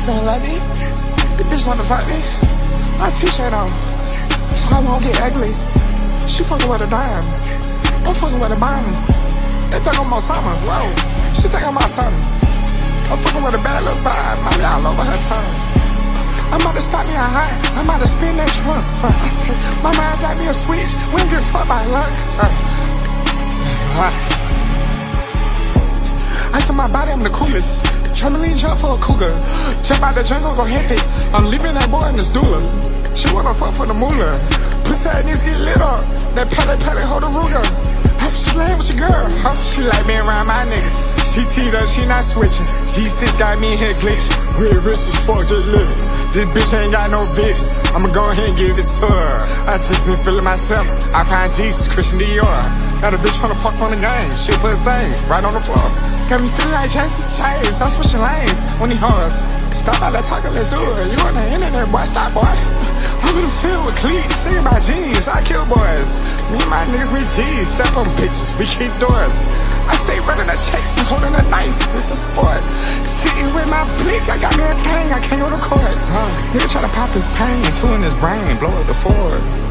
don't love me. The bitch wanna fuck me. My t-shirt on, so I won't get ugly. She fucking with a dime, I'm fucking with a bomb. They think I'm on summer, whoa. She think I'm on something. I'm fucking with a bad little vibe, my y'all over her tongue. I'm about to spot me a high, I'm about to spin that trunk. I said, my mind got me a switch, we don't give a fuck by luck. I said my body, I'm the coolest. Trampoline jump for a cougar. Jump out the jungle, go hectic. I'm leaving that boy in the stooler. She wanna fuck for the moolah. Pussy ass niggas get lit up. That paddock, hold a Ruger. She laying with your girl. She like being around my niggas. She teed up, she not switching. G6 got me in here glitching. We're rich as fuck, just living. This bitch ain't got no vision. I'ma go ahead and give it to her. I just been feeling myself. I find Jesus, Christian Dior. Got a bitch tryna fuck on the game. She put his thing right on the floor. Got me feeling like Jesse Chase. I'm switching lanes when he hars. Stop all that talking, let's do it. You on the internet, boy, stop, boy. I'm in the field with cleats, singing about G's. I kill boys. Me and my niggas, we G's. Step on bitches, we keep doors. I stay running the checks and holding a knife. It's a sport. Sitting with my blick, I got me a thing. I can't go to court. Nigga try to pop his pain, two in his brain, blow up the Ford.